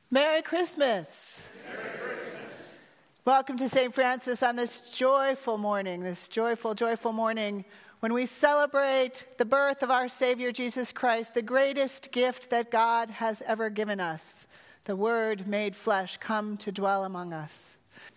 Merry Christmas. Merry Christmas. Welcome to St. Francis on this joyful morning, this joyful morning when we celebrate the birth of our Savior Jesus Christ, the greatest gift that God has ever given us, the Word made flesh, come to dwell among us.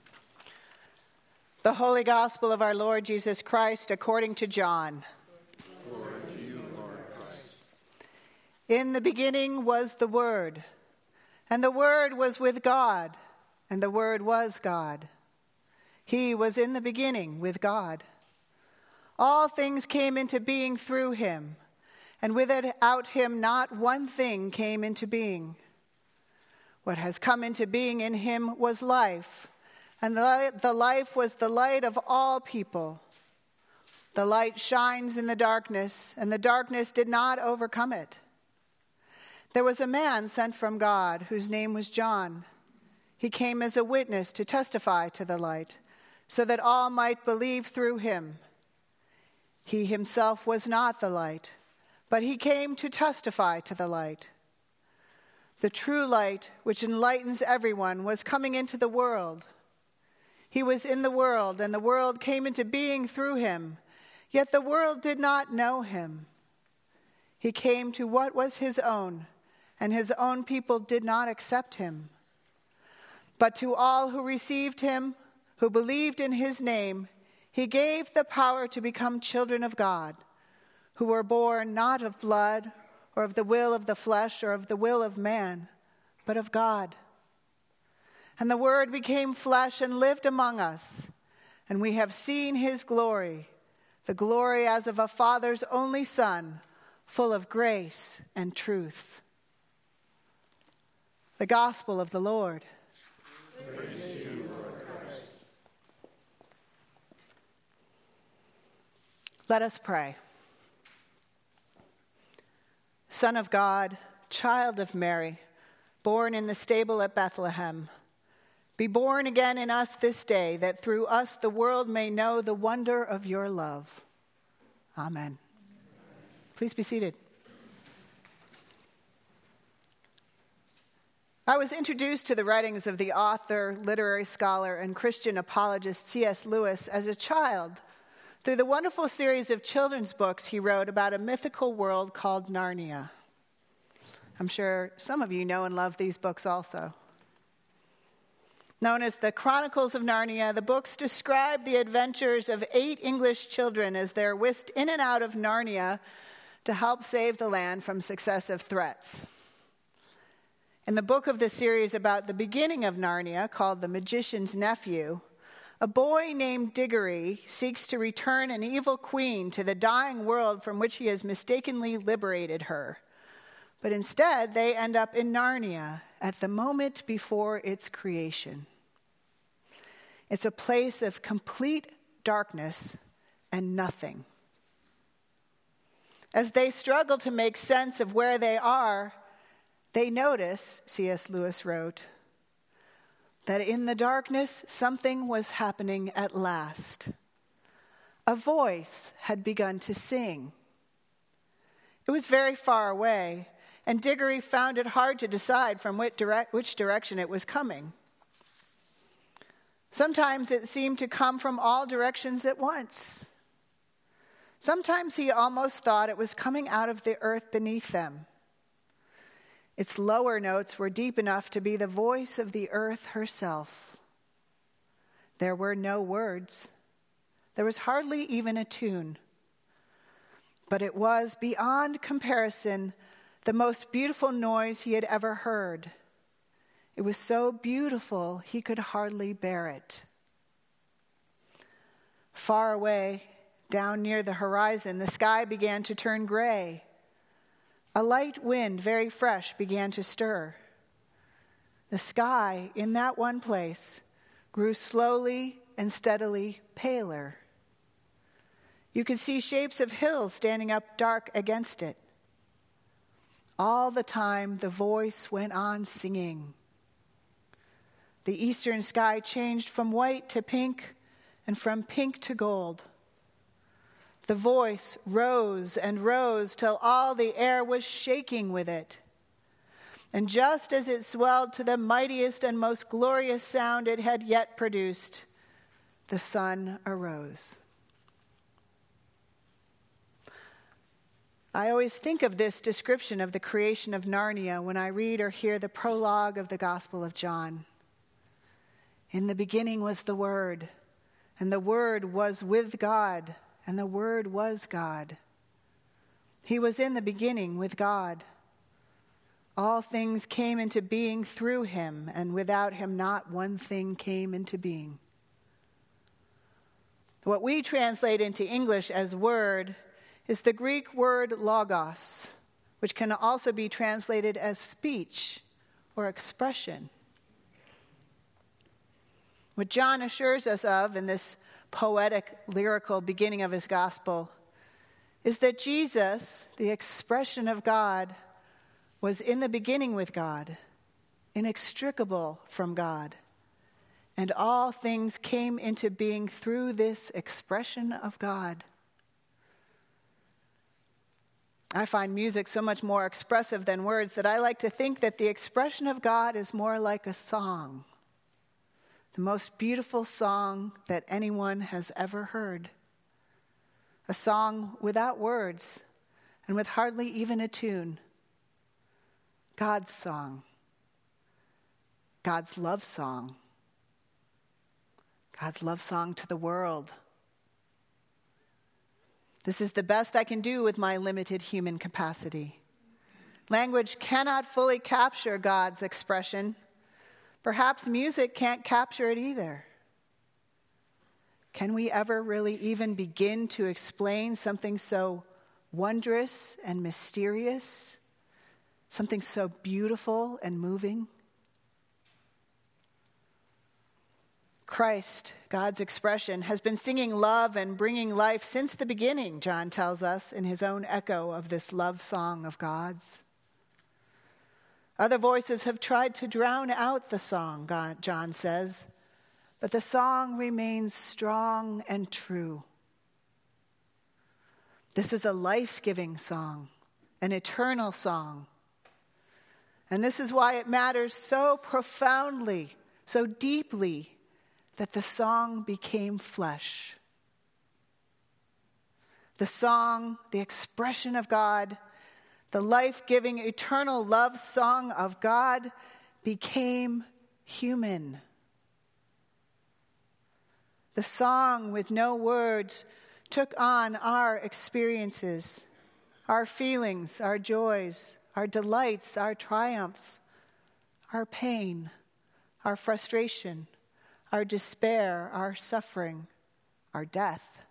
The Holy Gospel of our Lord Jesus Christ according to John. Glory to you, Lord Christ. In the beginning was the Word, and the Word was with God, and the Word was God. He was in the beginning with God. All things came into being through him, and without him not one thing came into being. What has come into being in him was life, and the life was the light of all people. The light shines in the darkness, and the darkness did not overcome it. There was a man sent from God whose name was John. He came as a witness to testify to the light, so that all might believe through him. He himself was not the light, but he came to testify to the light. The true light, which enlightens everyone, was coming into the world. He was in the world, and the world came into being through him, yet the world did not know him. He came to what was his own, and his own people did not accept him. But to all who received him, who believed in his name, he gave the power to become children of God, who were born not of blood, or of the will of the flesh, or of the will of man, but of God. And the Word became flesh and lived among us, and we have seen his glory, the glory as of a Father's only Son, full of grace and truth. The Gospel of the Lord. Praise to you, Lord Christ. Let us pray. Son of God, child of Mary, born in the stable at Bethlehem, be born again in us this day, that through us the world may know the wonder of your love. Amen. Please be seated. I was introduced to the writings of the author, literary scholar, and Christian apologist C.S. Lewis as a child through the wonderful series of children's books he wrote about a mythical world called Narnia. I'm sure some of you know and love these books also. Known as the Chronicles of Narnia, the books describe the adventures of 8 English children as they're whisked in and out of Narnia to help save the land from successive threats. In the book of the series about the beginning of Narnia, called The Magician's Nephew, a boy named Diggory seeks to return an evil queen to the dying world from which he has mistakenly liberated her. But instead, they end up in Narnia at the moment before its creation. It's a place of complete darkness and nothing. As they struggle to make sense of where they are, they notice, C.S. Lewis wrote, that in the darkness something was happening at last. A voice had begun to sing. It was very far away, and Diggory found it hard to decide from which direction it was coming. Sometimes it seemed to come from all directions at once. Sometimes he almost thought it was coming out of the earth beneath them. Its lower notes were deep enough to be the voice of the earth herself. There were no words. There was hardly even a tune. But it was, beyond comparison, the most beautiful noise he had ever heard. It was so beautiful he could hardly bear it. Far away, down near the horizon, the sky began to turn gray. A light wind, very fresh, began to stir. The sky, in that one place, grew slowly and steadily paler. You could see shapes of hills standing up dark against it. All the time, the voice went on singing. The eastern sky changed from white to pink and from pink to gold. The voice rose and rose till all the air was shaking with it. And just as it swelled to the mightiest and most glorious sound it had yet produced, the sun arose. I always think of this description of the creation of Narnia when I read or hear the prologue of the Gospel of John. In the beginning was the Word, and the Word was with God, and the Word was God. He was in the beginning with God. All things came into being through him, and without him not one thing came into being. What we translate into English as word is the Greek word logos, which can also be translated as speech or expression. What John assures us of in this poetic, lyrical beginning of his gospel is that Jesus, the expression of God, was in the beginning with God, inextricable from God, and all things came into being through this expression of God. I find music so much more expressive than words that I like to think that the expression of God is more like a song, the most beautiful song that anyone has ever heard. A song without words and with hardly even a tune. God's song, God's love song to the world. This is the best I can do with my limited human capacity. Language cannot fully capture God's expression. Perhaps music can't capture it either. Can we ever really even begin to explain something so wondrous and mysterious? Something so beautiful and moving? Christ, God's expression, has been singing love and bringing life since the beginning, John tells us in his own echo of this love song of God's. Other voices have tried to drown out the song, John says, but the song remains strong and true. This is a life-giving song, an eternal song. And this is why it matters so profoundly, so deeply, that the song became flesh. The song, the expression of God, the life-giving, eternal love song of God became human. The song with no words took on our experiences, our feelings, our joys, our delights, our triumphs, our pain, our frustration, our despair, our suffering, our death.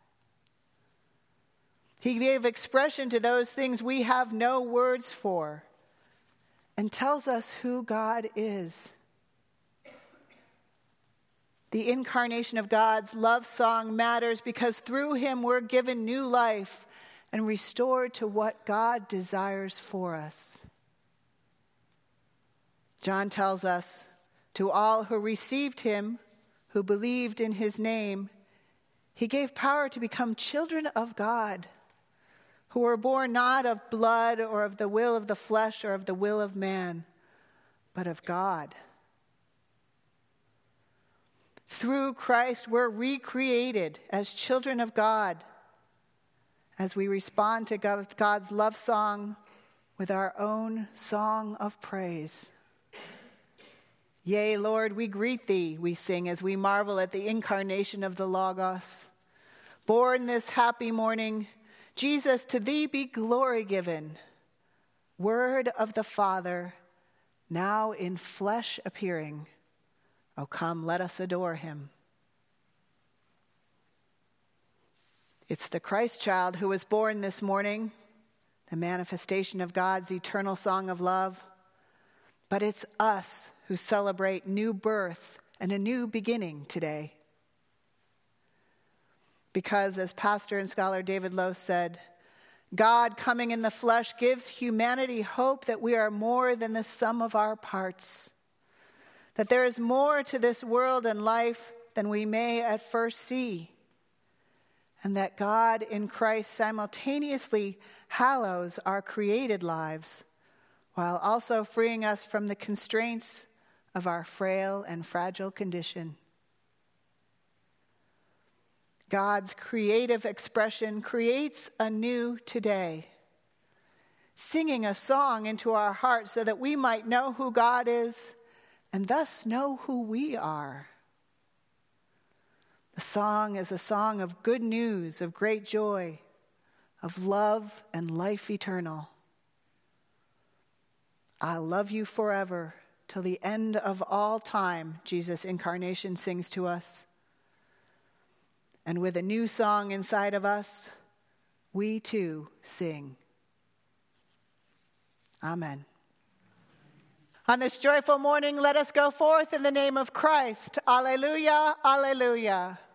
He gave expression to those things we have no words for and tells us who God is. The incarnation of God's love song matters because through him we're given new life and restored to what God desires for us. John tells us, to all who received him, who believed in his name, he gave power to become children of God, who were born not of blood or of the will of the flesh or of the will of man, but of God. Through Christ, we're recreated as children of God as we respond to God's love song with our own song of praise. Yea, Lord, we greet thee, we sing as we marvel at the incarnation of the Logos. Born this happy morning, Jesus, to thee be glory given. Word of the Father, now in flesh appearing. O come, let us adore him. It's the Christ child who was born this morning, the manifestation of God's eternal song of love. But it's us who celebrate new birth and a new beginning today. Because, as pastor and scholar David Lowe said, God coming in the flesh gives humanity hope that we are more than the sum of our parts, that there is more to this world and life than we may at first see, and that God in Christ simultaneously hallows our created lives while also freeing us from the constraints of our frail and fragile condition. God's creative expression creates anew today, singing a song into our hearts so that we might know who God is and thus know who we are. The song is a song of good news, of great joy, of love and life eternal. I'll love you forever till the end of all time, Jesus' incarnation sings to us. And with a new song inside of us, we too sing. Amen. On this joyful morning, let us go forth in the name of Christ. Alleluia, alleluia.